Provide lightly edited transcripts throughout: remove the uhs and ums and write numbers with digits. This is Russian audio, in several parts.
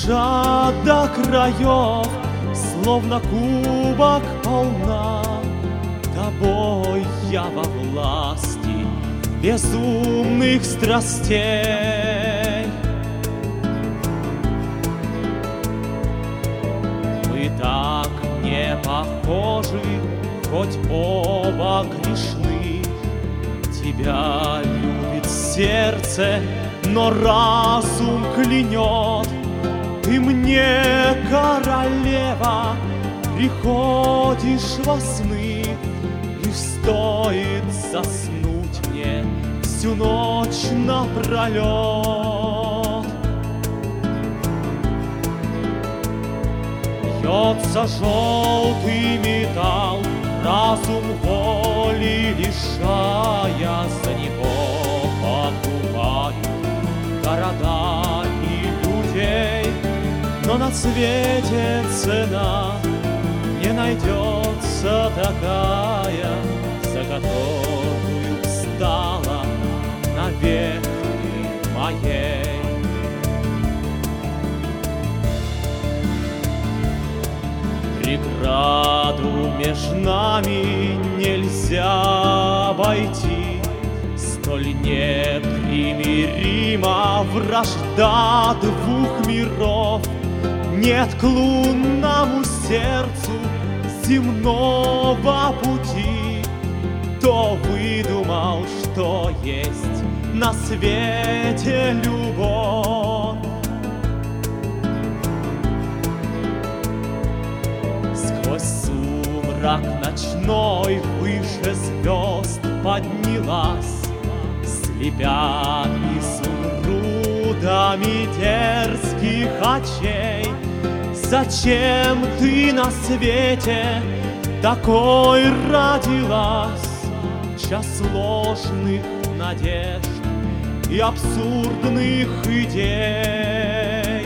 Душа до краев, словно кубок полна, тобой я во власти безумных страстей. Мы так не похожи, хоть оба грешны. Тебя любит сердце, но разум клянет. Ты мне, королева, приходишь во сны, лишь стоит заснуть мне всю ночь напролет. Бьется желтый металл, разум воли лишая, за него покупают города и людей. Но на свете цена не найдется такая, за которую стала навек ты моей. Преграду между нами нельзя обойти, столь непримирима вражда двух миров. Нет к лунному сердцу земного пути, кто выдумал, что есть на свете любовь. Сквозь сумрак ночной выше звезд поднялась, слепя изумрудами дерзких очей. Зачем ты на свете такой родилась? Час ложных надежд и абсурдных идей.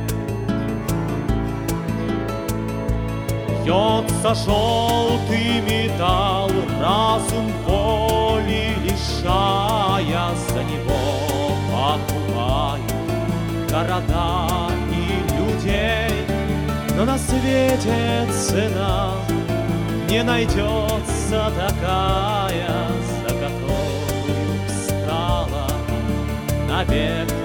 Бьется желтый металл, разум воли лишая, за него покупают города и людей. Но на свете цена не найдется такая, за которую стала навек